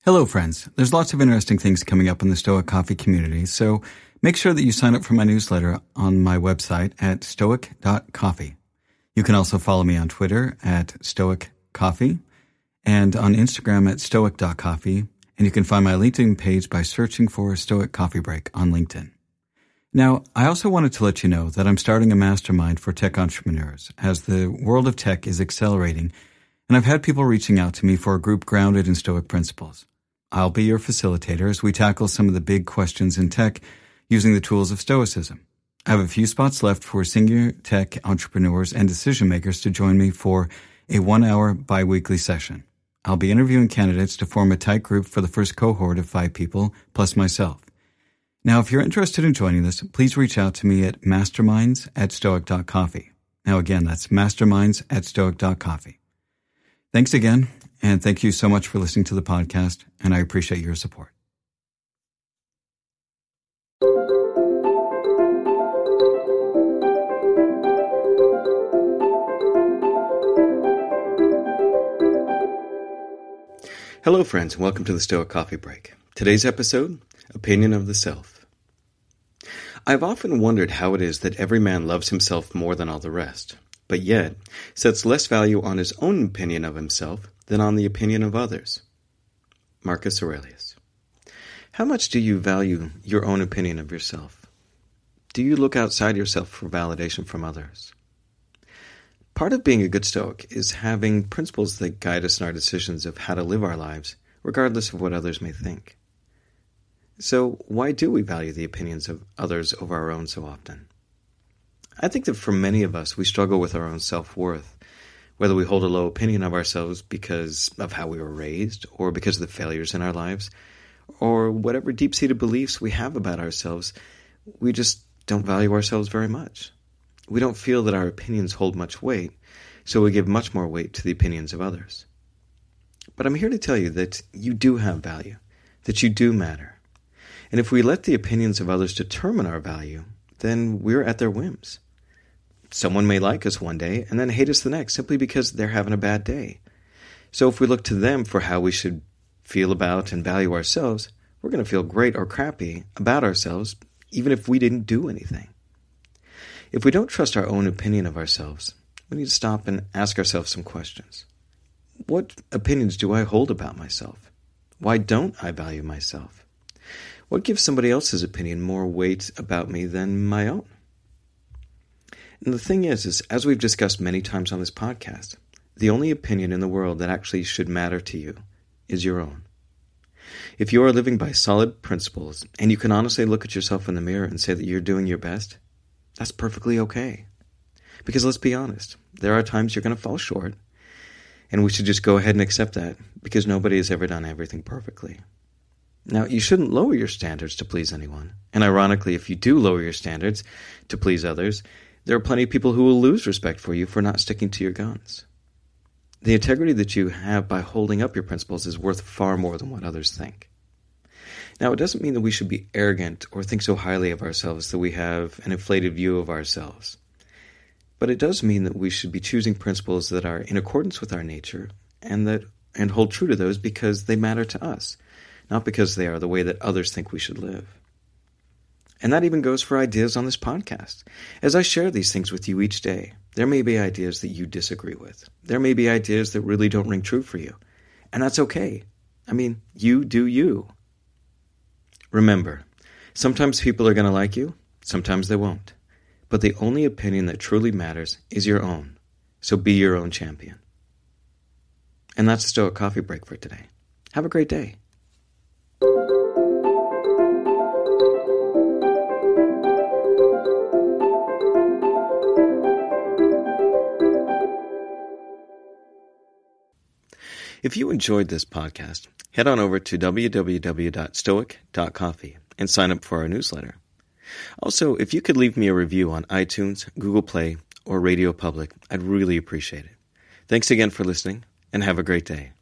Hello, friends. There's lots of interesting things coming up in the Stoic Coffee community, so make sure that you sign up for my newsletter on my website at stoic.coffee. You can also follow me on Twitter at stoiccoffee and on Instagram at stoic.coffee, and you can find my LinkedIn page by searching for Stoic Coffee Break on LinkedIn. Now, I also wanted to let you know that I'm starting a mastermind for tech entrepreneurs as the world of tech is accelerating, and I've had people reaching out to me for a group grounded in Stoic principles. I'll be your facilitator as we tackle some of the big questions in tech using the tools of Stoicism. I have a few spots left for senior tech entrepreneurs and decision makers to join me for a 1-hour bi-weekly session. I'll be interviewing candidates to form a tight group for the first cohort of 5 people, plus myself. Now, if you're interested in joining this, please reach out to me at masterminds@stoic.coffee. Now, again, that's masterminds@stoic.coffee. Thanks again, and thank you so much for listening to the podcast, and I appreciate your support. Hello, friends, and welcome to the Stoic Coffee Break. Today's episode, Opinion of the Self. I've often wondered how it is that every man loves himself more than all the rest, but yet sets less value on his own opinion of himself than on the opinion of others. Marcus Aurelius. How much do you value your own opinion of yourself? Do you look outside yourself for validation from others? Part of being a good Stoic is having principles that guide us in our decisions of how to live our lives, regardless of what others may think. So, why do we value the opinions of others over our own so often? I think that for many of us, we struggle with our own self-worth, whether we hold a low opinion of ourselves because of how we were raised, or because of the failures in our lives, or whatever deep-seated beliefs we have about ourselves, we just don't value ourselves very much. We don't feel that our opinions hold much weight, so we give much more weight to the opinions of others. But I'm here to tell you that you do have value, that you do matter. And if we let the opinions of others determine our value, then we're at their whims. Someone may like us one day and then hate us the next simply because they're having a bad day. So if we look to them for how we should feel about and value ourselves, we're going to feel great or crappy about ourselves even if we didn't do anything. If we don't trust our own opinion of ourselves, we need to stop and ask ourselves some questions. What opinions do I hold about myself? Why don't I value myself? What gives somebody else's opinion more weight about me than my own? And the thing is, as we've discussed many times on this podcast, the only opinion in the world that actually should matter to you is your own. If you are living by solid principles, and you can honestly look at yourself in the mirror and say that you're doing your best, that's perfectly okay. Because let's be honest, there are times you're going to fall short, and we should just go ahead and accept that, because nobody has ever done everything perfectly. Now, you shouldn't lower your standards to please anyone. And ironically, if you do lower your standards to please others, there are plenty of people who will lose respect for you for not sticking to your guns. The integrity that you have by holding up your principles is worth far more than what others think. Now, it doesn't mean that we should be arrogant or think so highly of ourselves that we have an inflated view of ourselves. But it does mean that we should be choosing principles that are in accordance with our nature and hold true to those because they matter to us, not because they are the way that others think we should live. And that even goes for ideas on this podcast. As I share these things with you each day, there may be ideas that you disagree with. There may be ideas that really don't ring true for you. And that's okay. I mean, you do you. Remember, sometimes people are going to like you, sometimes they won't. But the only opinion that truly matters is your own. So be your own champion. And that's the Stoic Coffee Break for today. Have a great day. If you enjoyed this podcast, head on over to www.stoic.coffee and sign up for our newsletter. Also, if you could leave me a review on iTunes, Google Play, or Radio Public, I'd really appreciate it. Thanks again for listening, and have a great day.